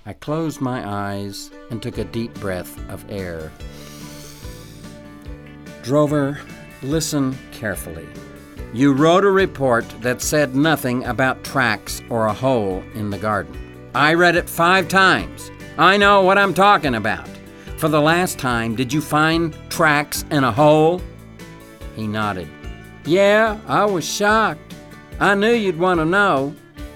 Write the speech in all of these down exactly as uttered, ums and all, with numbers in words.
I closed my eyes and took a deep breath of air. Drover, listen carefully. You wrote a report that said nothing about tracks or a hole in the garden. I read it five times. I know what I'm talking about. For the last time, did you find tracks and a hole? He nodded. Yeah, I was shocked. I knew you'd want to know.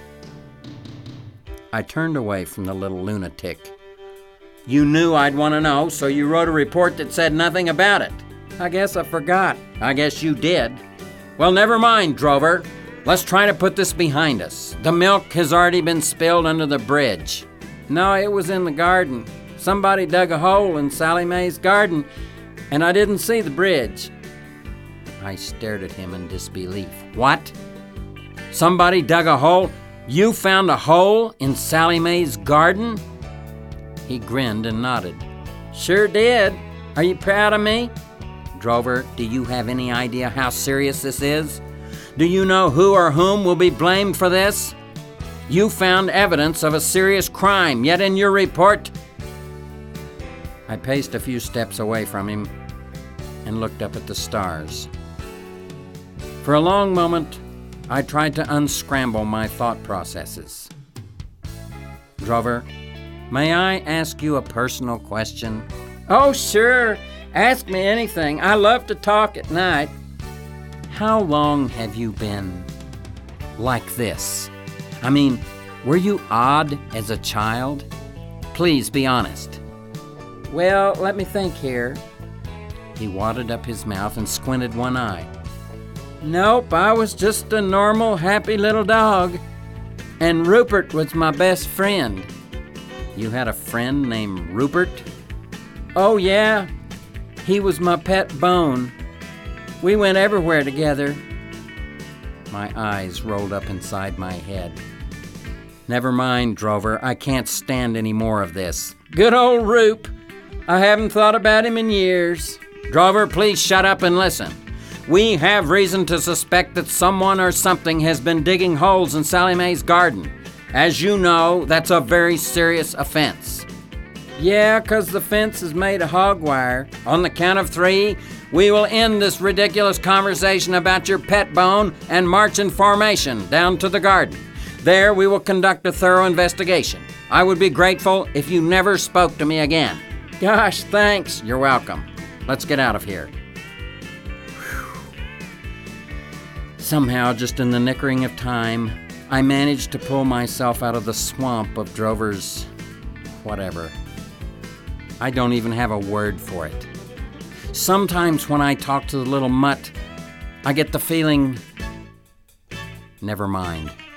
I turned away from the little lunatic. You knew I'd want to know, so you wrote a report that said nothing about it. I guess I forgot. I guess you did. Well, never mind, Drover. Let's try to put this behind us. The milk has already been spilled under the bridge. No, it was in the garden. Somebody dug a hole in Sally Mae's garden, and I didn't see the bridge. I stared at him in disbelief. What? Somebody dug a hole? You found a hole in Sally Mae's garden? He grinned and nodded. Sure did. Are you proud of me? Drover, do you have any idea how serious this is? Do you know who or whom will be blamed for this? You found evidence of a serious crime, yet in your report... I paced a few steps away from him and looked up at the stars. For a long moment, I tried to unscramble my thought processes. Drover, may I ask you a personal question? Oh, sure. Ask me anything. I love to talk at night. How long have you been like this? I mean, were you odd as a child? Please be honest. Well, let me think here. He wadded up his mouth and squinted one eye. Nope, I was just a normal, happy little dog. And Rupert was my best friend. You had a friend named Rupert? Oh, yeah. He was my pet bone. We went everywhere together. My eyes rolled up inside my head. Never mind, Drover. I can't stand any more of this. Good old Roop. I haven't thought about him in years. Drover, please shut up and listen. We have reason to suspect that someone or something has been digging holes in Sally Mae's garden. As you know, that's a very serious offense. Yeah, 'cause the fence is made of hog wire. On the count of three, we will end this ridiculous conversation about your pet bone and march in formation down to the garden. There, we will conduct a thorough investigation. I would be grateful if you never spoke to me again. Gosh, thanks. You're welcome. Let's get out of here. Somehow, just in the nickering of time, I managed to pull myself out of the swamp of Drover's whatever. I don't even have a word for it. Sometimes when I talk to the little mutt, I get the feeling... Never mind.